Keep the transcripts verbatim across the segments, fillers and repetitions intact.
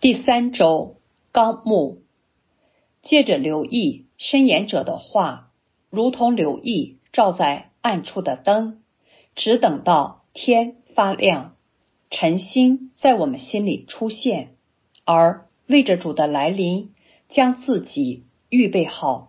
第三周纲目，借着留意申言者的话，如同留意照在暗处的灯，只等到天发亮，晨星在我们心里出现，而为着主的来临，将自己预备好。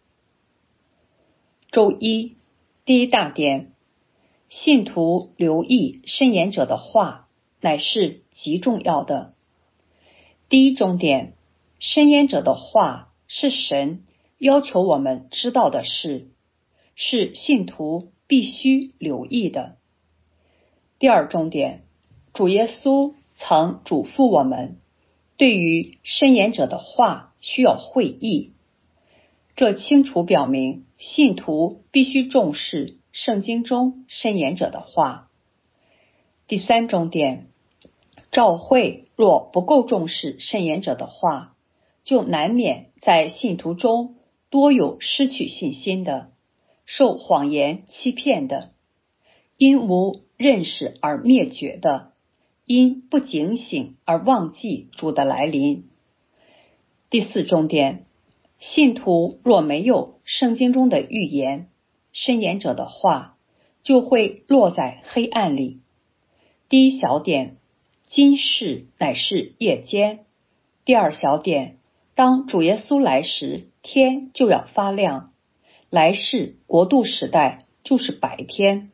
周一，第一大点，信徒留意申言者的话，乃是极重要的。第一重点，申言者的话是神要求我们知道的事，是信徒必须留意的。第二重点，主耶稣曾嘱咐我们，对于申言者的话需要会意，这清楚表明信徒必须重视圣经中申言者的话。第三重点，教会若不够重视申言者的话，就难免在信徒中多有失去信心的，受谎言欺骗的，因无认识而灭绝的，因不警醒而忘记主的来临。第四重点，信徒若没有圣经中的预言，申言者的话就会落在黑暗里。第一小点，今世乃是夜间。第二小点，当主耶稣来时，天就要发亮，来世国度时代就是白天。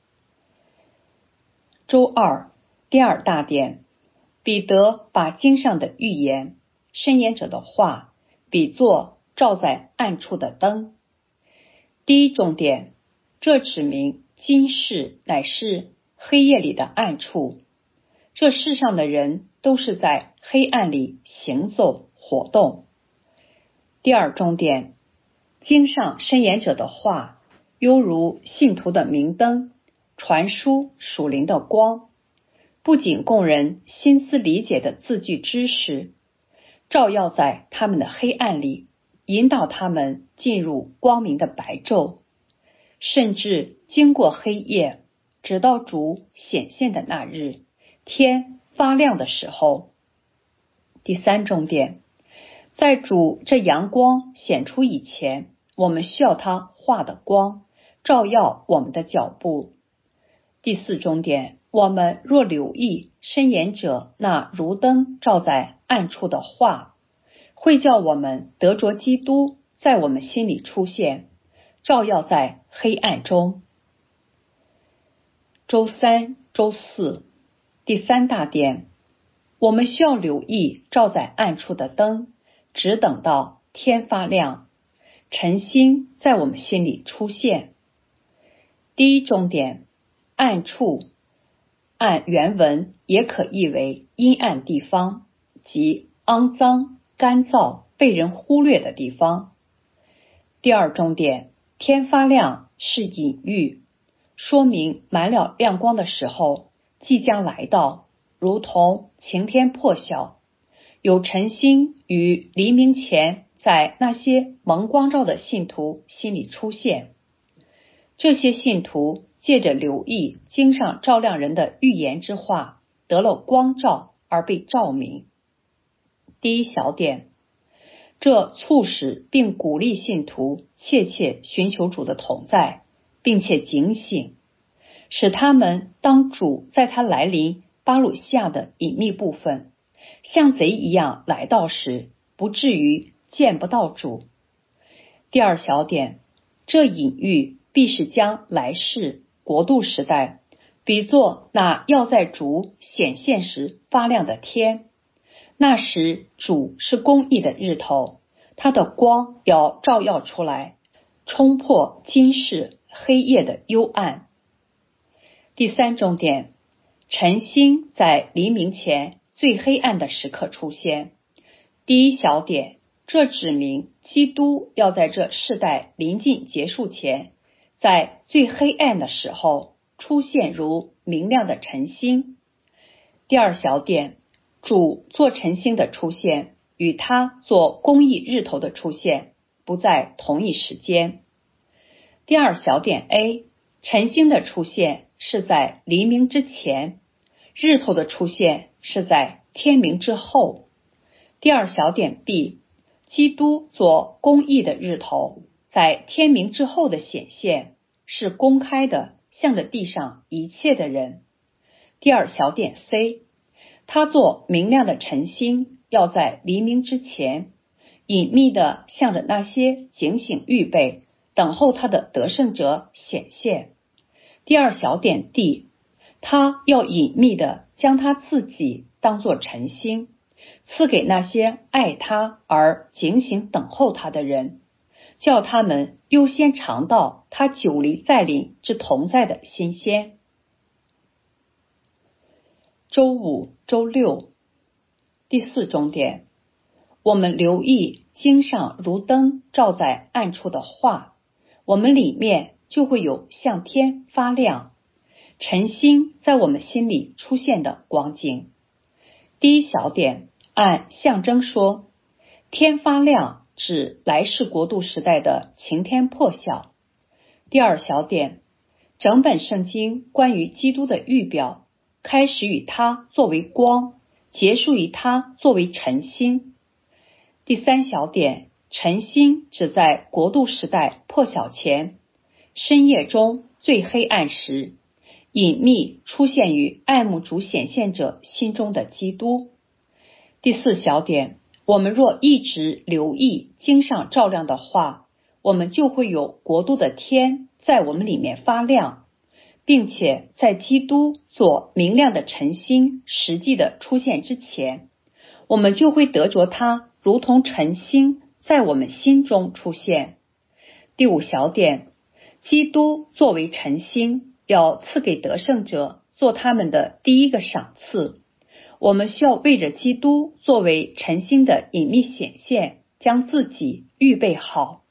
周二，第二大点，彼得把经上的预言，申言者的话比作照在暗处的灯。第一重点，这指明今世乃是黑夜里的暗处，这世上的人都是在黑暗里行走活动。第二重点，经上申言者的话犹如信徒的明灯，传输属灵的光，不仅供人心思理解的字句知识，照耀在他们的黑暗里，引导他们进入光明的白昼，甚至经过黑夜，直到主显现的那日，天发亮的时候。第三重点，在主这阳光显出以前，我们需要他话的光照耀我们的脚步。第四重点，我们若留意申言者那如灯照在暗处的话，会叫我们得着基督在我们心里出现，照耀在黑暗中。周三、周四，第三大点，我们需要留意照在暗处的灯，只等到天发亮，晨星在我们心里出现。第一重点，暗处，按原文也可译为阴暗地方，即肮脏、干燥、被人忽略的地方。第二重点，天发亮是隐喻，说明满了亮光的时候即将来到，如同晴天破晓，有晨星于黎明前在那些蒙光照的信徒心里出现。这些信徒借着留意经上照亮人的预言之话，得了光照而被照明。第一小点，这促使并鼓励信徒切切寻求主的同在，并且警醒，使他们当主在他来临巴鲁西亚的隐秘部分像贼一样来到时，不至于见不到主。第二小点，这隐喻必是将来世国度时代比作那要在主显现时发亮的天，那时主是公义的日头，他的光要照耀出来，冲破今世黑夜的幽暗。第三重点，晨星在黎明前最黑暗的时刻出现。第一小点，这指明基督要在这世代临近结束前，在最黑暗的时候出现如明亮的晨星。第二小点，主做晨星的出现与他做公义日头的出现不在同一时间。第二小点 A， 晨星的出现是在黎明之前，日头的出现是在天明之后。 第二小点 B， 基督做公义的日头，在天明之后的显现，是公开的，向着地上一切的人。第二小点 C， 他做明亮的晨星，要在黎明之前，隐秘的向着那些警醒预备等候他的得胜者显现。第二小点 D， 他要隐秘的将他自己当作晨星，赐给那些爱他而警醒等候他的人，叫他们优先尝到他久离再临之同在的新鲜。周五、周六，第四重点，我们留意经上如灯照在暗处的话，我们里面就会有向天发亮，晨星在我们心里出现的光景。第一小点，按象征说，天发亮指来世国度时代的晴天破晓。第二小点，整本圣经关于基督的预表，开始与他作为光，结束于他作为晨星。第三小点，晨星指在国度时代破晓前，深夜中最黑暗时，隐秘出现于爱慕主显现者心中的基督。第四小点，我们若一直留意经上照亮的话，我们就会有国度的天在我们里面发亮，并且在基督做明亮的晨星实际的出现之前，我们就会得着它如同晨星在我们心中出现。第五小点，基督作为晨星，要赐给得胜者做他们的第一个赏赐。我们需要为着基督作为晨星的隐秘显现，将自己预备好。